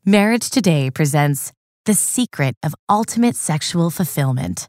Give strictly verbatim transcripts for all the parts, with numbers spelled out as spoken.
Marriage Today presents The Secret of Ultimate Sexual Fulfillment.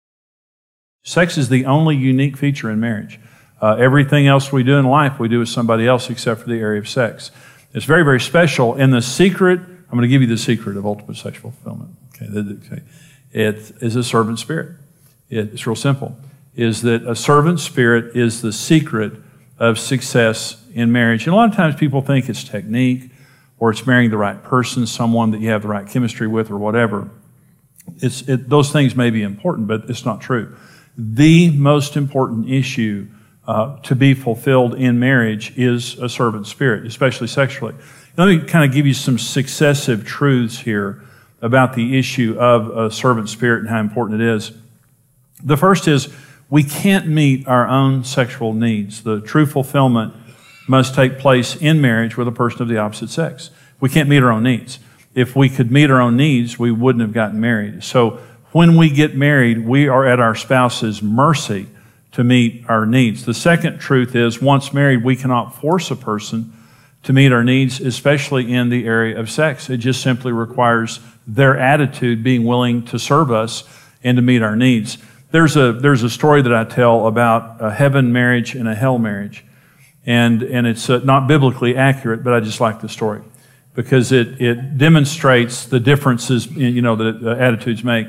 Sex is the only unique feature in marriage. Uh, everything else we do in life, we do with somebody else except for the area of sex. It's very, very special. And the secret, I'm going to give you the secret of ultimate sexual fulfillment. Okay, okay. It is a servant spirit. It's real simple. Is that a servant spirit is the secret of success in marriage. And a lot of times people think it's technique, or it's marrying the right person, someone that you have the right chemistry with, or whatever. It's it, those things may be important, but it's not true. The most important issue uh, to be fulfilled in marriage is a servant spirit, especially sexually. Let me kind of give you some successive truths here about the issue of a servant spirit and how important it is. The first is we can't meet our own sexual needs. The true fulfillment must take place in marriage with a person of the opposite sex. We can't meet our own needs. If we could meet our own needs, we wouldn't have gotten married. So when we get married, we are at our spouse's mercy to meet our needs. The second truth is, once married, we cannot force a person to meet our needs, especially in the area of sex. It just simply requires their attitude, being willing to serve us and to meet our needs. There's a, there's a story that I tell about a heaven marriage and a hell marriage. And, and it's uh, not biblically accurate, but I just like the story because it, it demonstrates the differences, you know, that uh, attitudes make.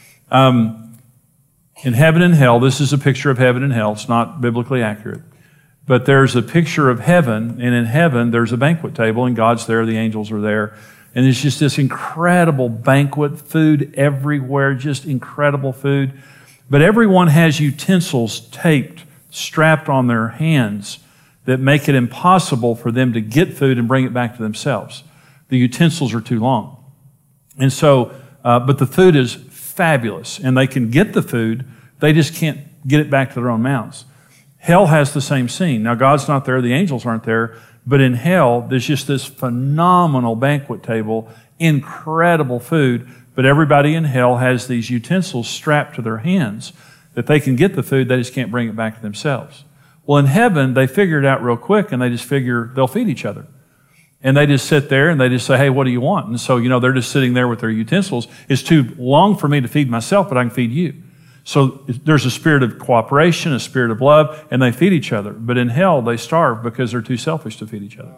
Um, in heaven and hell, this is a picture of heaven and hell. It's not biblically accurate. But there's a picture of heaven, and in heaven there's a banquet table, and God's there, the angels are there. And it's just this incredible banquet, food everywhere, just incredible food. But everyone has utensils taped, strapped on their hands that make it impossible for them to get food and bring it back to themselves. The utensils are too long. And so, uh, but the food is fabulous, and they can get the food, they just can't get it back to their own mouths. Hell has the same scene. Now, God's not there, the angels aren't there, but in hell, there's just this phenomenal banquet table, incredible food, but everybody in hell has these utensils strapped to their hands that they can get the food, they just can't bring it back to themselves. Well, in heaven, they figure it out real quick, and they just figure they'll feed each other. And they just sit there, and they just say, hey, what do you want? And so, you know, they're just sitting there with their utensils. It's too long for me to feed myself, but I can feed you. So there's a spirit of cooperation, a spirit of love, and they feed each other. But in hell, they starve because they're too selfish to feed each other.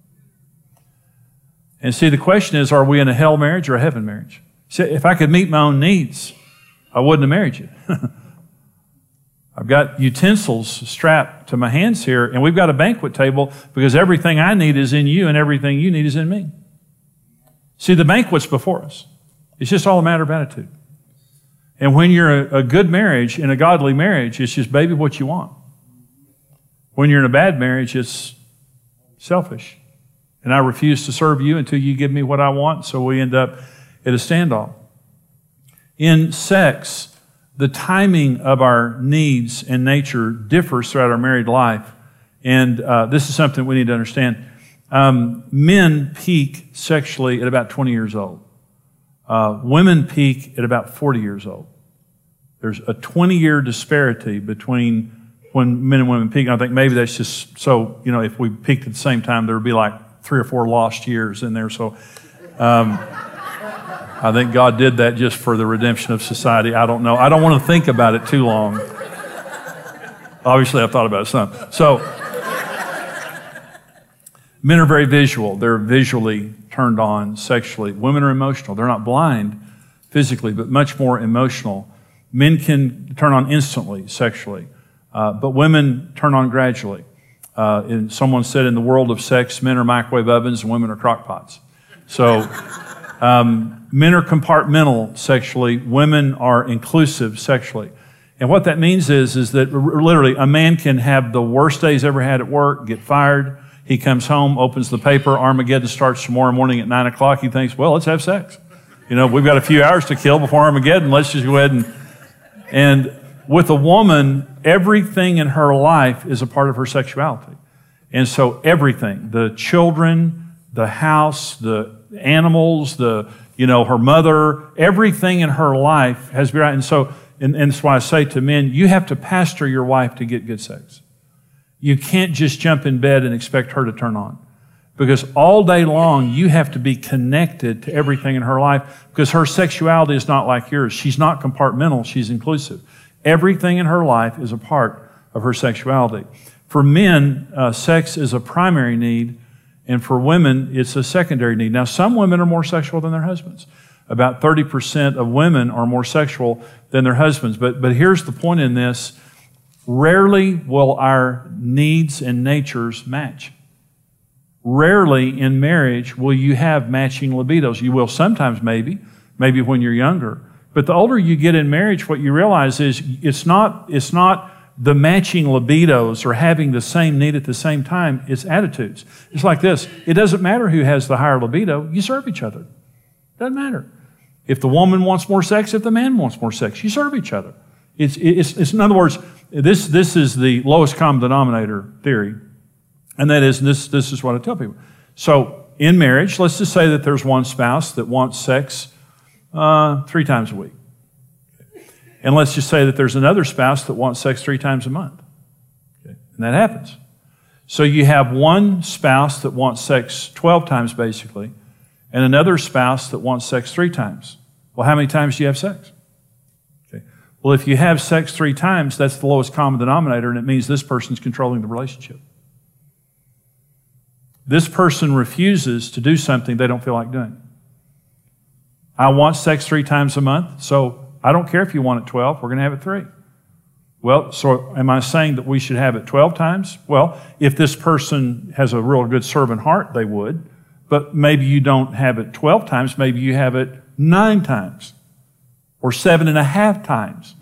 And see, the question is, are we in a hell marriage or a heaven marriage? See, if I could meet my own needs, I wouldn't have married you. I've got utensils strapped to my hands here, and we've got a banquet table because everything I need is in you and everything you need is in me. See, the banquet's before us. It's just all a matter of attitude. And when you're a, a good marriage and a godly marriage, it's just, baby, what you want. When you're in a bad marriage, it's selfish. And I refuse to serve you until you give me what I want, so we end up at a standoff. In sex, the timing of our needs and nature differs throughout our married life. And uh, this is something we need to understand. Um, men peak sexually at about twenty years old. Uh, women peak at about forty years old. There's a twenty-year disparity between when men and women peak. And I think maybe that's just so, you know, if we peaked at the same time, there would be like three or four lost years in there. So um, I think God did that just for the redemption of society. I don't know. I don't want to think about it too long. Obviously, I've thought about it some. So men are very visual. They're visually turned on sexually. Women are emotional. They're not blind physically, but much more emotional. Men can turn on instantly sexually, uh, but women turn on gradually. Uh, and someone said in the world of sex, men are microwave ovens and women are crock pots. So um, men are compartmental sexually. Women are inclusive sexually. And what that means is, is that literally a man can have the worst day he's ever had at work, get fired. He comes home, opens the paper, Armageddon starts tomorrow morning at nine o'clock. He thinks, well, let's have sex. You know, we've got a few hours to kill before Armageddon. Let's just go ahead and... And with a woman, everything in her life is a part of her sexuality. And so everything, the children, the house, the animals, the, you know, her mother, everything in her life has to be right. And so, and, and that's why I say to men, you have to pastor your wife to get good sex. You can't just jump in bed and expect her to turn on. Because all day long, you have to be connected to everything in her life because her sexuality is not like yours. She's not compartmental. She's inclusive. Everything in her life is a part of her sexuality. For men, uh, sex is a primary need, and for women, it's a secondary need. Now, some women are more sexual than their husbands. About thirty percent of women are more sexual than their husbands. But, but here's the point in this. Rarely will our needs and natures match. Rarely in marriage will you have matching libidos. You will sometimes maybe, maybe when you're younger. But the older you get in marriage, what you realize is it's not, it's not the matching libidos or having the same need at the same time. It's attitudes. It's like this. It doesn't matter who has the higher libido. You serve each other. Doesn't matter. If the woman wants more sex, if the man wants more sex, you serve each other. It's, it's, it's in other words, this, this is the lowest common denominator theory. And that is, and this, this is what I tell people. So in marriage, let's just say that there's one spouse that wants sex uh, three times a week. And let's just say that there's another spouse that wants sex three times a month. Okay. And that happens. So you have one spouse that wants sex twelve times basically, and another spouse that wants sex three times. Well, how many times do you have sex? Okay. Well, if you have sex three times, that's the lowest common denominator, and it means this person's controlling the relationship. This person refuses to do something they don't feel like doing. I want sex three times a month, so I don't care if you want it twelve, we're going to have it three. Well, so am I saying that we should have it twelve times? Well, if this person has a real good servant heart, they would. But maybe you don't have it twelve times, maybe you have it nine times or seven and a half times.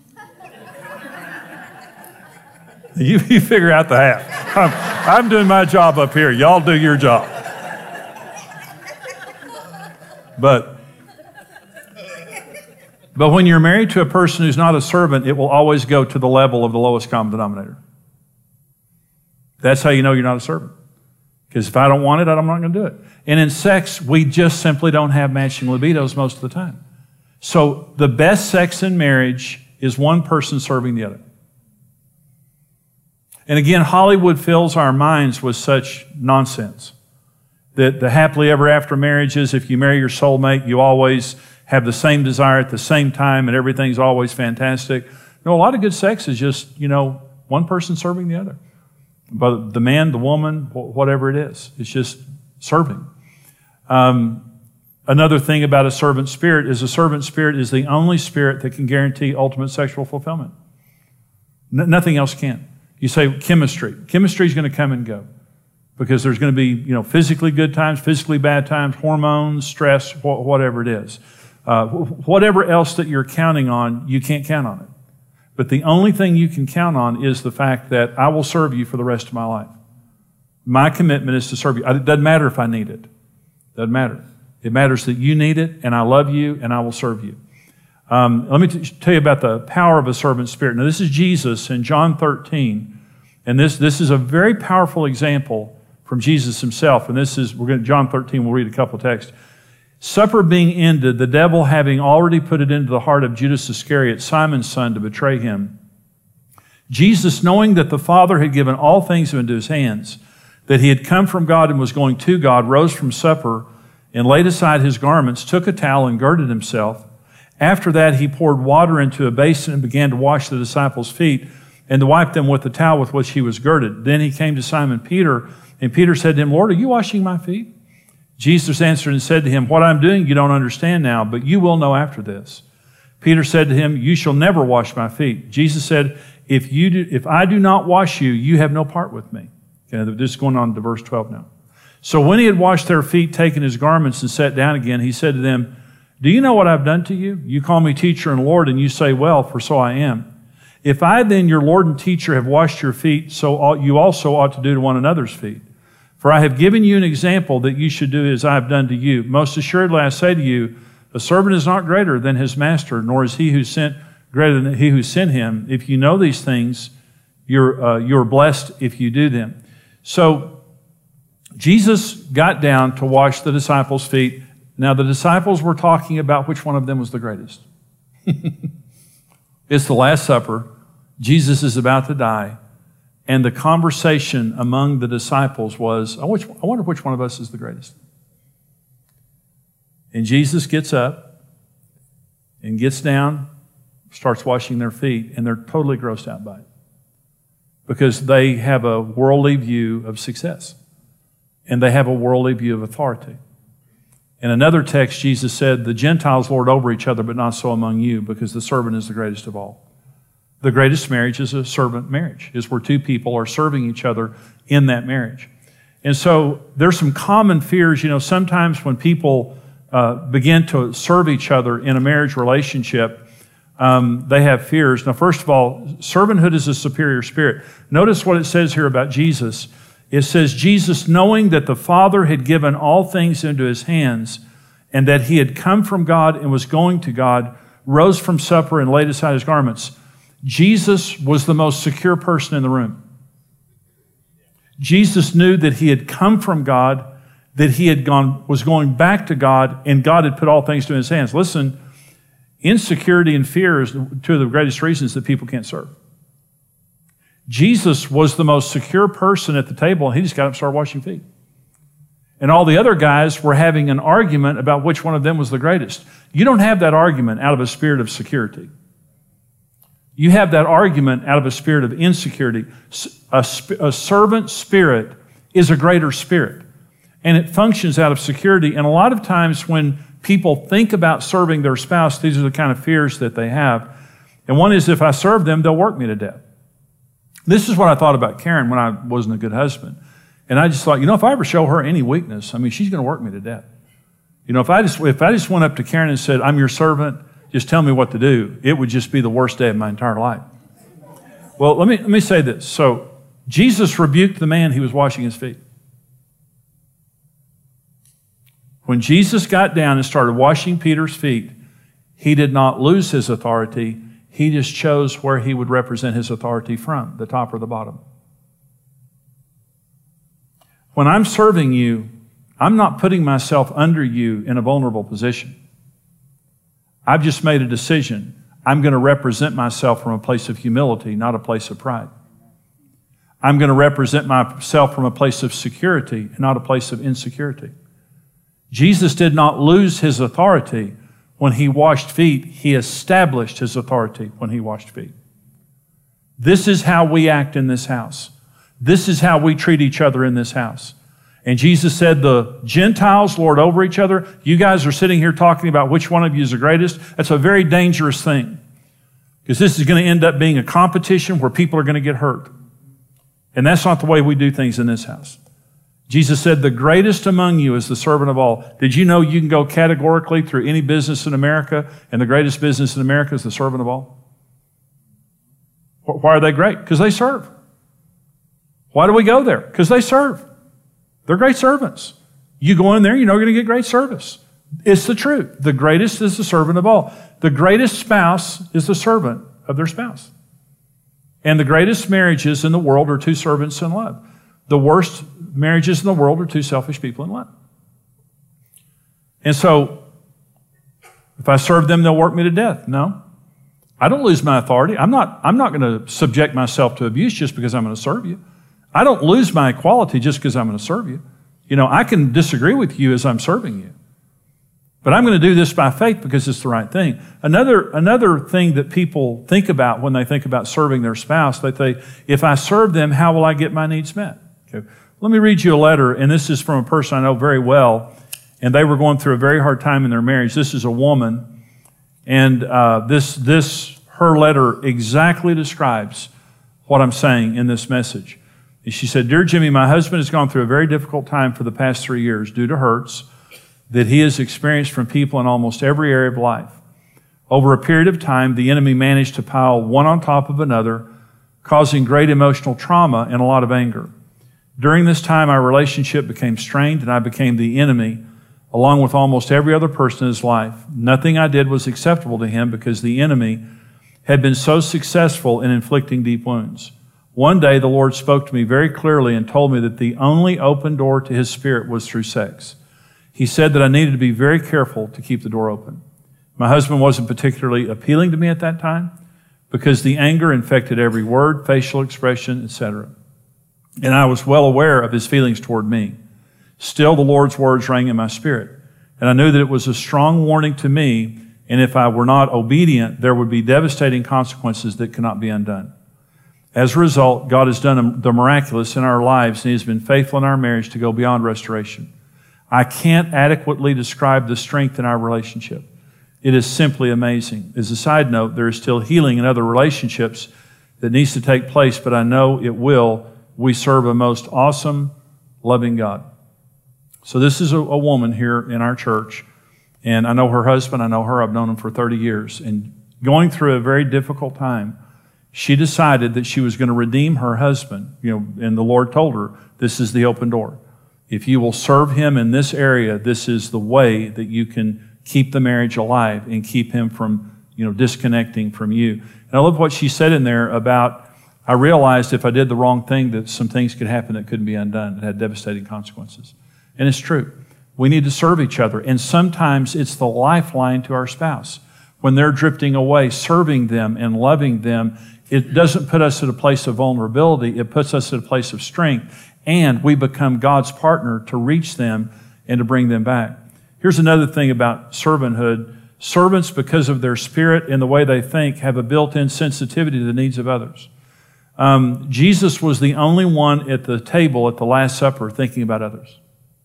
You, you figure out the half. I'm, I'm doing my job up here. Y'all do your job. But, but when you're married to a person who's not a servant, it will always go to the level of the lowest common denominator. That's how you know you're not a servant. Because if I don't want it, I'm not going to do it. And in sex, we just simply don't have matching libidos most of the time. So the best sex in marriage is one person serving the other. And again, Hollywood fills our minds with such nonsense. That the happily ever after marriages, if you marry your soulmate, you always have the same desire at the same time and everything's always fantastic. No, a lot of good sex is just, you know, one person serving the other. But the man, the woman, whatever it is, it's just serving. Um, another thing about a servant spirit is a servant spirit is the only spirit that can guarantee ultimate sexual fulfillment. N- nothing else can. You say chemistry. Chemistry is going to come and go because there's going to be, you know, physically good times, physically bad times, hormones, stress, wh- whatever it is. Uh, wh- whatever else that you're counting on, you can't count on it. But the only thing you can count on is the fact that I will serve you for the rest of my life. My commitment is to serve you. It doesn't matter if I need it. It doesn't matter. It matters that you need it, and I love you, and I will serve you. Um, let me t- tell you about the power of a servant spirit. Now, this is Jesus in John thirteen, and this, this is a very powerful example from Jesus himself. And this is, we're going to, John thirteen, we'll read a couple of texts. Supper being ended, the devil having already put it into the heart of Judas Iscariot, Simon's son, to betray him. Jesus, knowing that the Father had given all things into his hands, that he had come from God and was going to God, rose from supper and laid aside his garments, took a towel and girded himself. After that, he poured water into a basin and began to wash the disciples' feet and to wipe them with the towel with which he was girded. Then he came to Simon Peter, and Peter said to him, Lord, are you washing my feet? Jesus answered and said to him, what I'm doing you don't understand now, but you will know after this. Peter said to him, you shall never wash my feet. Jesus said, if you do, if I do not wash you, you have no part with me. Okay, this is going on to verse twelve now. So when he had washed their feet, taken his garments and sat down again, he said to them, do you know what I've done to you? You call me teacher and Lord, and you say, well, for so I am. If I then, your Lord and teacher, have washed your feet, so you also ought to do to one another's feet. For I have given you an example that you should do as I have done to you. Most assuredly I say to you, a servant is not greater than his master, nor is he who sent greater than he who sent him. If you know these things, you're, uh, you're blessed if you do them. So Jesus got down to wash the disciples' feet. Now, the disciples were talking about which one of them was the greatest. It's the Last Supper. Jesus is about to die. And the conversation among the disciples was, I wonder which one of us is the greatest. And Jesus gets up and gets down, starts washing their feet, and they're totally grossed out by it because they have a worldly view of success and they have a worldly view of authority. In another text, Jesus said, the Gentiles lord over each other, but not so among you, because the servant is the greatest of all. The greatest marriage is a servant marriage, is where two people are serving each other in that marriage. And so there's some common fears. You know, sometimes when people uh, begin to serve each other in a marriage relationship, um, they have fears. Now, first of all, servanthood is a superior spirit. Notice what it says here about Jesus. It says, Jesus, knowing that the Father had given all things into his hands, and that he had come from God and was going to God, rose from supper and laid aside his garments. Jesus was the most secure person in the room. Jesus knew that he had come from God, that he had gone, was going back to God, and God had put all things to his hands. Listen, insecurity and fear is two of the greatest reasons that people can't serve. Jesus was the most secure person at the table, and he just got up and started washing feet. And all the other guys were having an argument about which one of them was the greatest. You don't have that argument out of a spirit of security. You have that argument out of a spirit of insecurity. A, a servant spirit is a greater spirit, and it functions out of security. And a lot of times when people think about serving their spouse, these are the kind of fears that they have. And one is, if I serve them, they'll work me to death. This is what I thought about Karen when I wasn't a good husband. And I just thought, you know, if I ever show her any weakness, I mean, she's going to work me to death. You know, if I just if I just went up to Karen and said, I'm your servant, just tell me what to do, it would just be the worst day of my entire life. Well, let me let me say this. So Jesus rebuked the man he was washing his feet. When Jesus got down and started washing Peter's feet, he did not lose his authority. He just chose where he would represent his authority from, the top or the bottom. When I'm serving you, I'm not putting myself under you in a vulnerable position. I've just made a decision. I'm going to represent myself from a place of humility, not a place of pride. I'm going to represent myself from a place of security, not a place of insecurity. Jesus did not lose his authority when he washed feet. He established his authority when he washed feet. This is how we act in this house. This is how we treat each other in this house. And Jesus said, the Gentiles lord over each other. You guys are sitting here talking about which one of you is the greatest. That's a very dangerous thing, because this is going to end up being a competition where people are going to get hurt. And that's not the way we do things in this house. Jesus said, the greatest among you is the servant of all. Did you know you can go categorically through any business in America, and the greatest business in America is the servant of all? Why are they great? Because they serve. Why do we go there? Because they serve. They're great servants. You go in there, you know you're going to get great service. It's the truth. The greatest is the servant of all. The greatest spouse is the servant of their spouse. And the greatest marriages in the world are two servants in love. The worst marriages in the world are two selfish people in love. And so, if I serve them, they'll work me to death. No. I don't lose my authority. I'm not, I'm not going to subject myself to abuse just because I'm going to serve you. I don't lose my equality just because I'm going to serve you. You know, I can disagree with you as I'm serving you. But I'm going to do this by faith because it's the right thing. Another, another thing that people think about when they think about serving their spouse, they think, if I serve them, how will I get my needs met? Okay. Let me read you a letter, and this is from a person I know very well, and they were going through a very hard time in their marriage. This is a woman, and uh, this, this, her letter exactly describes what I'm saying in this message. She said, Dear Jimmy, my husband has gone through a very difficult time for the past three years due to hurts that he has experienced from people in almost every area of life. Over a period of time, the enemy managed to pile one on top of another, causing great emotional trauma and a lot of anger. During this time, our relationship became strained, and I became the enemy, along with almost every other person in his life. Nothing I did was acceptable to him because the enemy had been so successful in inflicting deep wounds. One day, the Lord spoke to me very clearly and told me that the only open door to his spirit was through sex. He said that I needed to be very careful to keep the door open. My husband wasn't particularly appealing to me at that time because the anger infected every word, facial expression, et cetera. and I was well aware of his feelings toward me. Still, the Lord's words rang in my spirit, and I knew that it was a strong warning to me, and if I were not obedient, there would be devastating consequences that could not be undone. As a result, God has done the miraculous in our lives, and He has been faithful in our marriage to go beyond restoration. I can't adequately describe the strength in our relationship. It is simply amazing. As a side note, there is still healing in other relationships that needs to take place, but I know it will. We serve a most awesome, loving God. So this is a, a woman here in our church, and I know her husband. I know her. I've known him for thirty years. And going through a very difficult time, she decided that she was going to redeem her husband. You know, and the Lord told her, this is the open door. If you will serve him in this area, this is the way that you can keep the marriage alive and keep him from, you know, disconnecting from you. And I love what she said in there about, I realized if I did the wrong thing that some things could happen that couldn't be undone. It had devastating consequences. And it's true. We need to serve each other. And sometimes it's the lifeline to our spouse. When they're drifting away, serving them and loving them, it doesn't put us at a place of vulnerability. It puts us at a place of strength. And we become God's partner to reach them and to bring them back. Here's another thing about servanthood. Servants, because of their spirit and the way they think, have a built-in sensitivity to the needs of others. Um, Jesus was the only one at the table at the Last Supper thinking about others.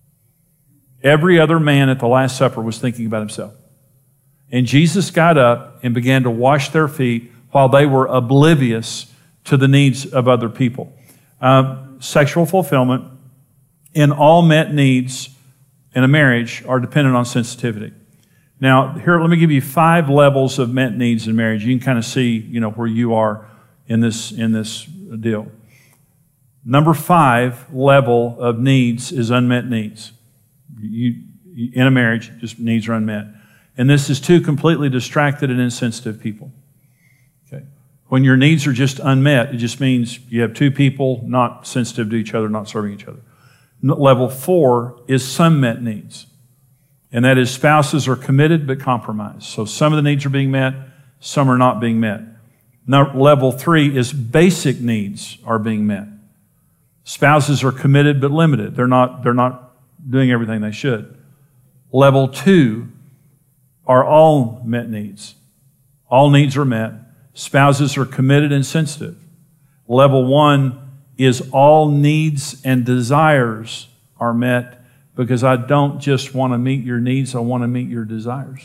Every other man at the Last Supper was thinking about himself. And Jesus got up and began to wash their feet while they were oblivious to the needs of other people. Um, sexual fulfillment and all met needs in a marriage are dependent on sensitivity. Now, here, let me give you five levels of met needs in marriage. You can kind of see, you know, where you are in this, in this deal. Number five level of needs is unmet needs. You, in a marriage, just needs are unmet. And this is two completely distracted and insensitive people. Okay. When your needs are just unmet, it just means you have two people not sensitive to each other, not serving each other. Level four is some met needs. And that is spouses are committed but compromised. So some of the needs are being met, some are not being met. Now, level three is basic needs are being met. Spouses are committed but limited. They're not, they're not doing everything they should. Level two are all met needs. All needs are met. Spouses are committed and sensitive. Level one is all needs and desires are met, because I don't just want to meet your needs, I want to meet your desires.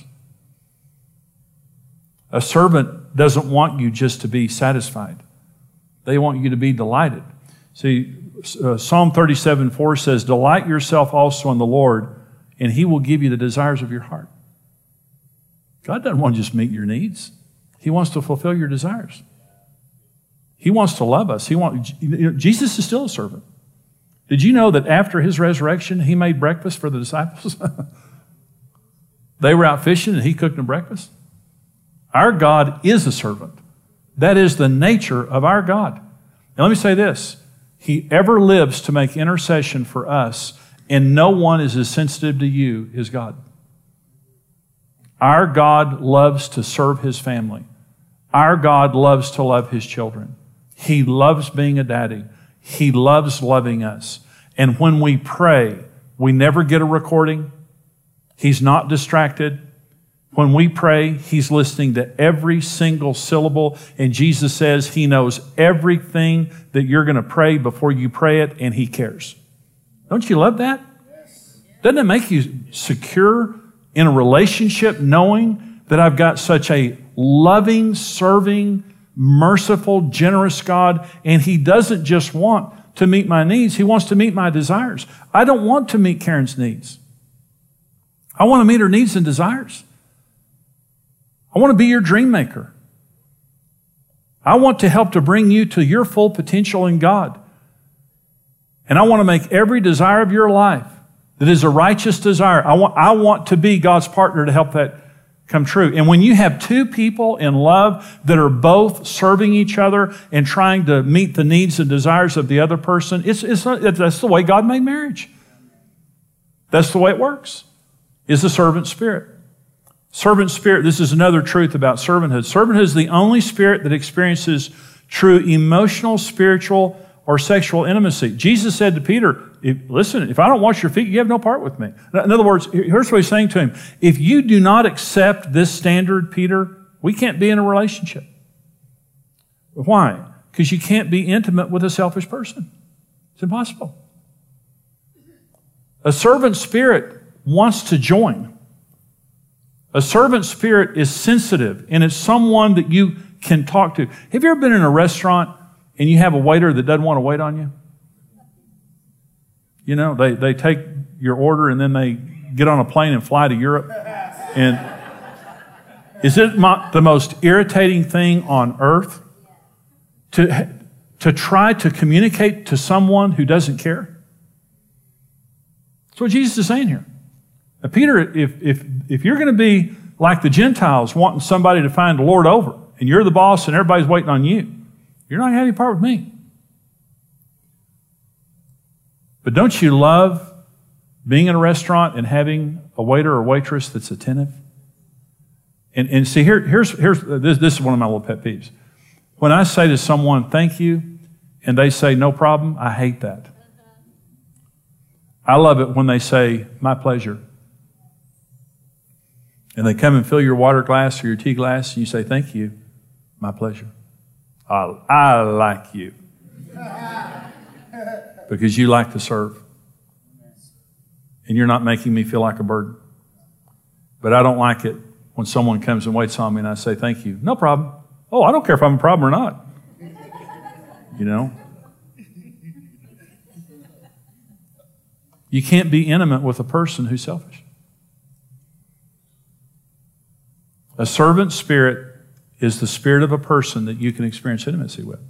A servant doesn't want you just to be satisfied. They want you to be delighted. See, uh, Psalm thirty-seven four says, delight yourself also in the Lord, and He will give you the desires of your heart. God doesn't want to just meet your needs. He wants to fulfill your desires. He wants to love us. He want, you know, Jesus is still a servant. Did you know that after His resurrection, He made breakfast for the disciples? They were out fishing and He cooked them breakfast. Our God is a servant. That is the nature of our God. And let me say this. He ever lives to make intercession for us, and no one is as sensitive to you as God. Our God loves to serve His family. Our God loves to love His children. He loves being a daddy. He loves loving us. And when we pray, we never get a recording. He's not distracted. When we pray, He's listening to every single syllable. And Jesus says He knows everything that you're going to pray before you pray it, and He cares. Don't you love that? Doesn't it make you secure in a relationship knowing that I've got such a loving, serving, merciful, generous God, and He doesn't just want to meet my needs. He wants to meet my desires. I don't want to meet Karen's needs. I want to meet her needs and desires. I want to be your dream maker. I want to help to bring you to your full potential in God. And I want to make every desire of your life that is a righteous desire. I want, I want to be God's partner to help that come true. And when you have two people in love that are both serving each other and trying to meet the needs and desires of the other person, it's, it's not, that's the way God made marriage. That's the way it works, is the servant spirit. Servant spirit, this is another truth about servanthood. Servanthood is the only spirit that experiences true emotional, spiritual, or sexual intimacy. Jesus said to Peter, if, listen, if I don't wash your feet, you have no part with me. In other words, here's what he's saying to him. If you do not accept this standard, Peter, we can't be in a relationship. Why? Because you can't be intimate with a selfish person. It's impossible. A servant spirit wants to join. A servant spirit is sensitive, and it's someone that you can talk to. Have you ever been in a restaurant and you have a waiter that doesn't want to wait on you? You know, they, they take your order and then they get on a plane and fly to Europe. And is it mo- the most irritating thing on earth to, to try to communicate to someone who doesn't care? That's what Jesus is saying here. Now, Peter, if, if, if you're going to be like the Gentiles, wanting somebody to find the Lord over, and you're the boss and everybody's waiting on you, you're not going to have any part with me. But don't you love being in a restaurant and having a waiter or waitress that's attentive? And, and see, here, here's, here's this, this is one of my little pet peeves. When I say to someone, thank you, and they say, no problem, I hate that. I love it when they say, my pleasure. And they come and fill your water glass or your tea glass, and you say, thank you, my pleasure. I, I like you. Because you like to serve. And you're not making me feel like a burden. But I don't like it when someone comes and waits on me and I say, thank you. No problem. Oh, I don't care if I'm a problem or not. You know? You can't be intimate with a person who's selfish. A servant spirit is the spirit of a person that you can experience intimacy with.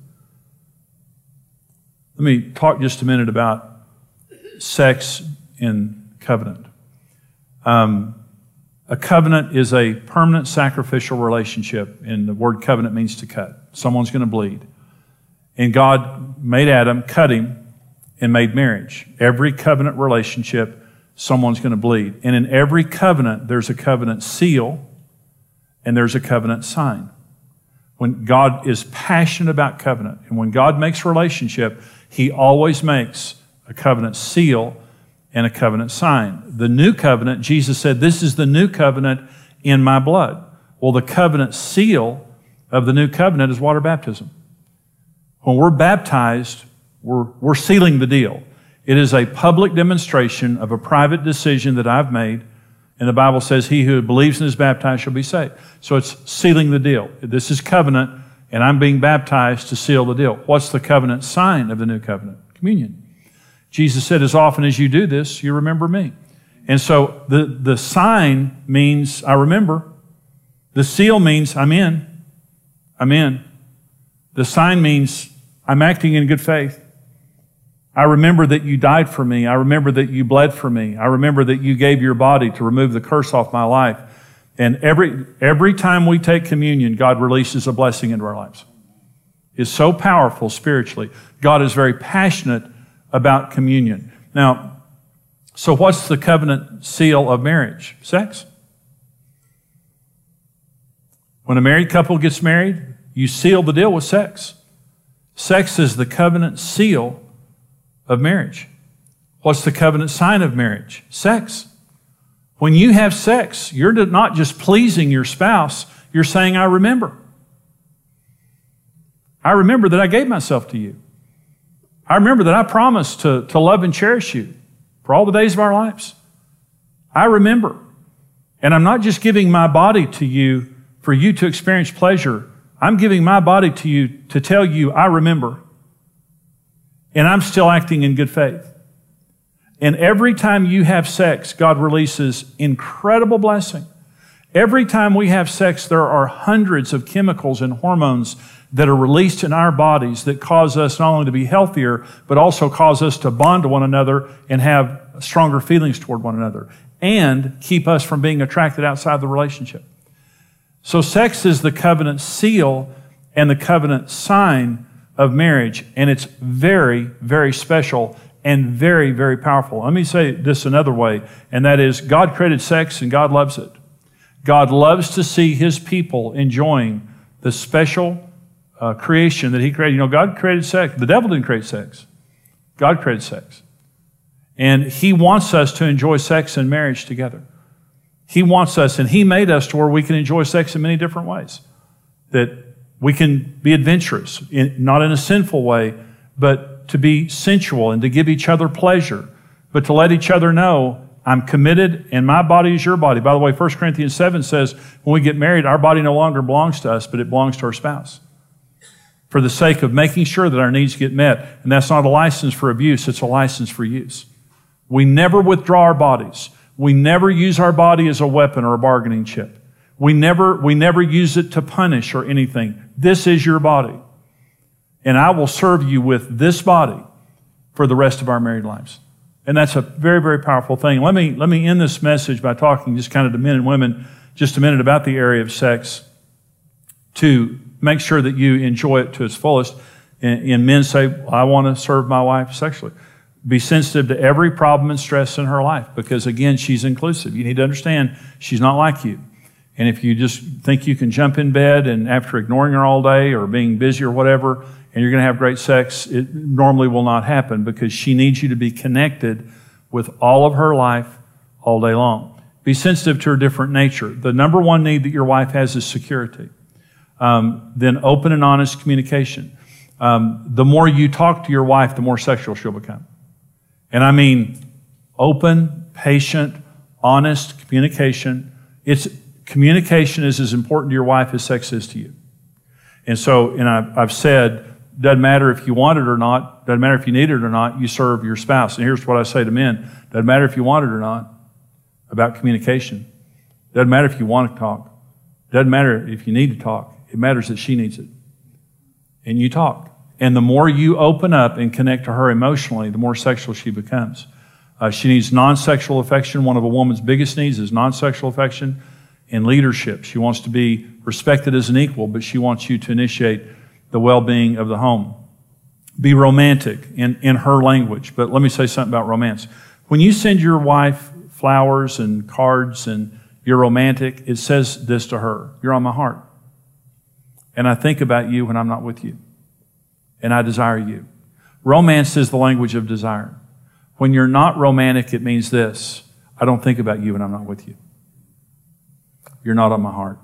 Let me talk just a minute about sex in covenant. Um, a covenant is a permanent sacrificial relationship, and the word covenant means to cut. Someone's going to bleed. And God made Adam, cut him, and made marriage. Every covenant relationship, someone's going to bleed. And in every covenant, there's a covenant seal, and there's a covenant sign. When God is passionate about covenant, and when God makes relationship, He always makes a covenant seal and a covenant sign. The new covenant, Jesus said, this is the new covenant in my blood. Well, the covenant seal of the new covenant is water baptism. When we're baptized, we're, we're sealing the deal. It is a public demonstration of a private decision that I've made. And the Bible says, he who believes and is baptized shall be saved. So it's sealing the deal. This is covenant, and I'm being baptized to seal the deal. What's the covenant sign of the new covenant? Communion. Jesus said, as often as you do this, you remember me. And so the, the sign means I remember. The seal means I'm in. I'm in. The sign means I'm acting in good faith. I remember that you died for me. I remember that you bled for me. I remember that you gave your body to remove the curse off my life. And every, every time we take communion, God releases a blessing into our lives. It's so powerful spiritually. God is very passionate about communion. Now, so what's the covenant seal of marriage? Sex. When a married couple gets married, you seal the deal with sex. Sex is the covenant seal of marriage. What's the covenant sign of marriage? Sex. When you have sex, you're not just pleasing your spouse, you're saying, I remember. I remember that I gave myself to you. I remember that I promised to, to love and cherish you for all the days of our lives. I remember. And I'm not just giving my body to you for you to experience pleasure. I'm giving my body to you to tell you, I remember. And I'm still acting in good faith. And every time you have sex, God releases incredible blessing. Every time we have sex, there are hundreds of chemicals and hormones that are released in our bodies that cause us not only to be healthier, but also cause us to bond to one another and have stronger feelings toward one another and keep us from being attracted outside the relationship. So sex is the covenant seal and the covenant sign of marriage, and it's very, very special and very, very powerful. Let me say this another way, and that is God created sex and God loves it. God loves to see His people enjoying the special uh, creation that he created. You know, God created sex. The devil didn't create sex. God created sex. And he wants us to enjoy sex and marriage together. He wants us, and he made us to where we can enjoy sex in many different ways. That we can be adventurous, in, not in a sinful way, but to be sensual and to give each other pleasure, but to let each other know, I'm committed and my body is your body. By the way, First Corinthians seven says when we get married, our body no longer belongs to us, but it belongs to our spouse. For the sake of making sure that our needs get met. And that's not a license for abuse, it's a license for use. We never withdraw our bodies. We never use our body as a weapon or a bargaining chip. We never, we never use it to punish or anything. This is your body. And I will serve you with this body for the rest of our married lives. And that's a very, very powerful thing. Let me, let me end this message by talking just kind of to men and women just a minute about the area of sex to make sure that you enjoy it to its fullest. And, and men say, well, I want to serve my wife sexually. Be sensitive to every problem and stress in her life because, again, she's inclusive. You need to understand she's not like you. And if you just think you can jump in bed and after ignoring her all day or being busy or whatever, and you're going to have great sex, it normally will not happen because she needs you to be connected with all of her life all day long. Be sensitive to her different nature. The number one need that your wife has is security. Um, then open and honest communication. Um, the more you talk to your wife, the more sexual she'll become. And I mean open, patient, honest communication. It's communication is as important to your wife as sex is to you. And so, and I've, I've said, doesn't matter if you want it or not, doesn't matter if you need it or not, you serve your spouse. And here's what I say to men, doesn't matter if you want it or not, about communication. Doesn't matter if you want to talk. Doesn't matter if you need to talk. It matters that she needs it. And you talk. And the more you open up and connect to her emotionally, the more sexual she becomes. Uh, she needs non-sexual affection. One of a woman's biggest needs is non-sexual affection and leadership. She wants to be respected as an equal, but she wants you to initiate the well-being of the home. Be romantic in, in her language. But let me say something about romance. When you send your wife flowers and cards and you're romantic, it says this to her, you're on my heart. And I think about you when I'm not with you. And I desire you. Romance is the language of desire. When you're not romantic, it means this, I don't think about you when I'm not with you. You're not on my heart.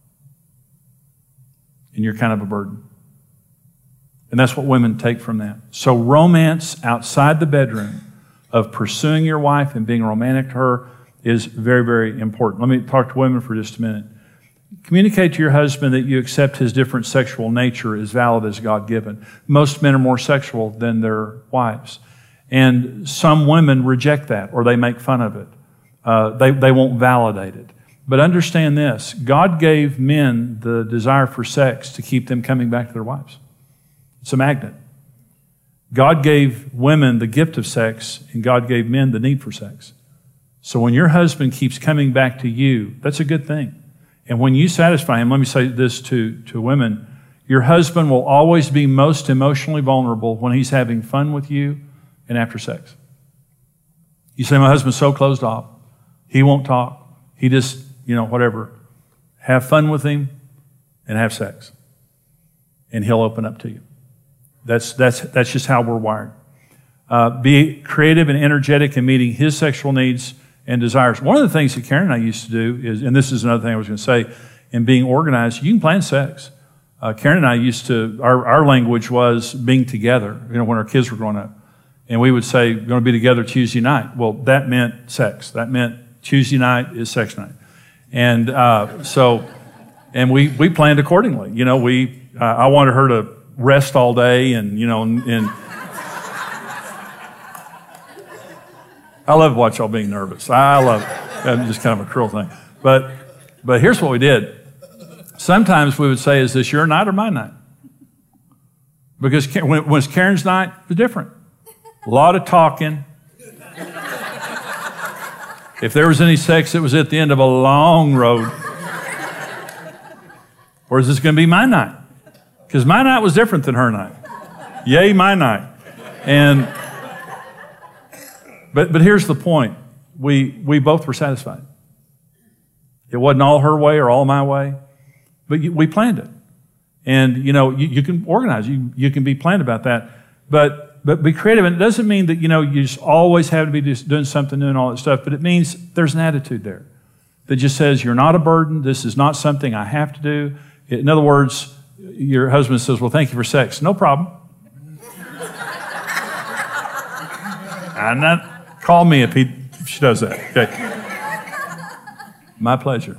And you're kind of a burden. And that's what women take from that. So romance outside the bedroom of pursuing your wife and being romantic to her is very, very important. Let me talk to women for just a minute. Communicate to your husband that you accept his different sexual nature as valid as God-given. Most men are more sexual than their wives. And some women reject that or they make fun of it. Uh, they, they won't validate it. But understand this, God gave men the desire for sex to keep them coming back to their wives. It's a magnet. God gave women the gift of sex, and God gave men the need for sex. So when your husband keeps coming back to you, that's a good thing. And when you satisfy him, let me say this to, to women, your husband will always be most emotionally vulnerable when he's having fun with you and after sex. You say, my husband's so closed off. He won't talk. He just, you know, whatever. Have fun with him and have sex. And he'll open up to you. That's, that's, that's just how we're wired. Uh, be creative and energetic in meeting his sexual needs and desires. One of the things that Karen and I used to do is, and this is another thing I was going to say, in being organized, you can plan sex. Uh, Karen and I used to, our, our language was being together, you know, when our kids were growing up. And we would say, we're going to be together Tuesday night. Well, that meant sex. That meant Tuesday night is sex night. And uh, so, and we, we planned accordingly. You know, we, uh, I wanted her to rest all day and, you know, and, and I love watch y'all being nervous. I love it. That's just kind of a cruel thing. But, but here's what we did. Sometimes we would say, is this your night or my night? Because when it was Karen's night, it was different. A lot of talking. If there was any sex, it was at the end of a long road. Or is this going to be my night? Because my night was different than her night. Yay, my night. And but but here's the point. We we both were satisfied. It wasn't all her way or all my way, but we planned it. And, you know, you, you can organize, you, you can be planned about that, but, but be creative. And it doesn't mean that, you know, you just always have to be just doing something new and all that stuff, but it means there's an attitude there that just says, you're not a burden. This is not something I have to do. In other words, your husband says, well, thank you for sex. No problem. I'm not, call me if, he, if she does that. Okay. My pleasure.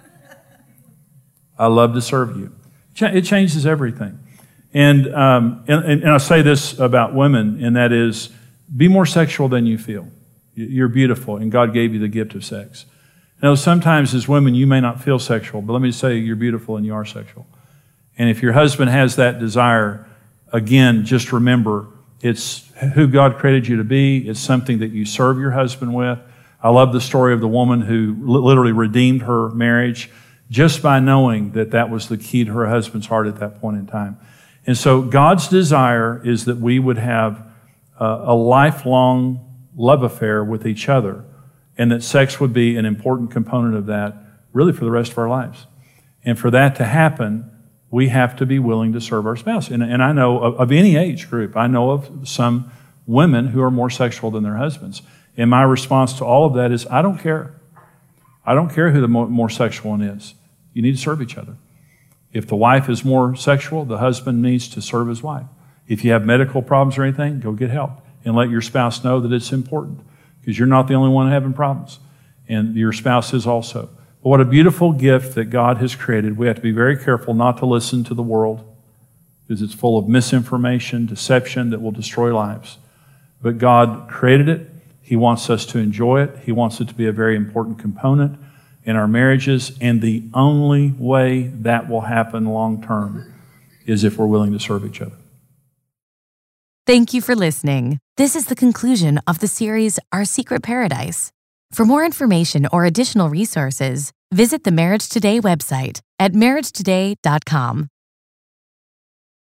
I love to serve you. It changes everything. And, um, and, and I say this about women, and that is, be more sexual than you feel. You're beautiful, and God gave you the gift of sex. Now, sometimes as women, you may not feel sexual, but let me say you're beautiful and you are sexual. And if your husband has that desire, again, just remember, it's who God created you to be. It's something that you serve your husband with. I love the story of the woman who literally redeemed her marriage just by knowing that that was the key to her husband's heart at that point in time. And so God's desire is that we would have a, a lifelong love affair with each other, and that sex would be an important component of that really for the rest of our lives. And for that to happen, we have to be willing to serve our spouse. And, and I know of, of any age group, I know of some women who are more sexual than their husbands. And my response to all of that is, I don't care. I don't care who the more, more sexual one is. You need to serve each other. If the wife is more sexual, the husband needs to serve his wife. If you have medical problems or anything, go get help and let your spouse know that it's important, because you're not the only one having problems, and your spouse is also. But what a beautiful gift that God has created. We have to be very careful not to listen to the world, because it's full of misinformation, deception that will destroy lives. But God created it. He wants us to enjoy it. He wants it to be a very important component in our marriages, and the only way that will happen long term is if we're willing to serve each other. Thank you for listening. This is the conclusion of the series, Our Secret Paradise. For more information or additional resources, visit the Marriage Today website at marriage today dot com.